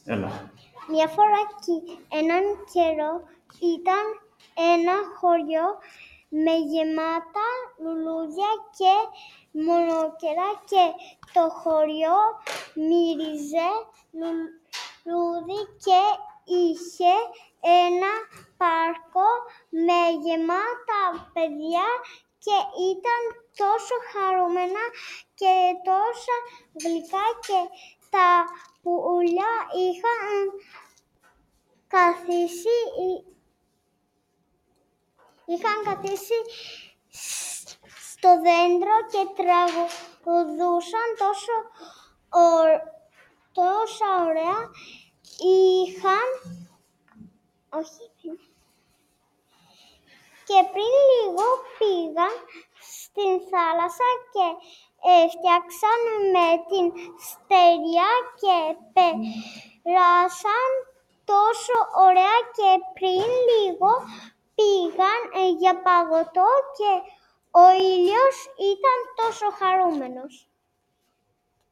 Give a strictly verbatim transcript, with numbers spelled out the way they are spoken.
Έλα. Μια φορά εκεί, έναν καιρό, ήταν ένα χωριό με γεμάτα λουλούδια και μονόκερα και το χωριό μύριζε λουλούδι και είχε ένα πάρκο με γεμάτα παιδιά και ήταν τόσο χαρούμενα και τόσα γλυκά και τα πουλιά είχαν καθίσει, είχαν καθίσει στο δέντρο και τραγουδούσαν τόσο, τόσα ωραία. Είχαν, όχι, και πριν λίγο πήγαν στην θάλασσα και έφτιαξαν με την στεριά και περάσαν τόσο ωραία και πριν λίγο πήγαν για παγωτό και ο ήλιος ήταν τόσο χαρούμενος.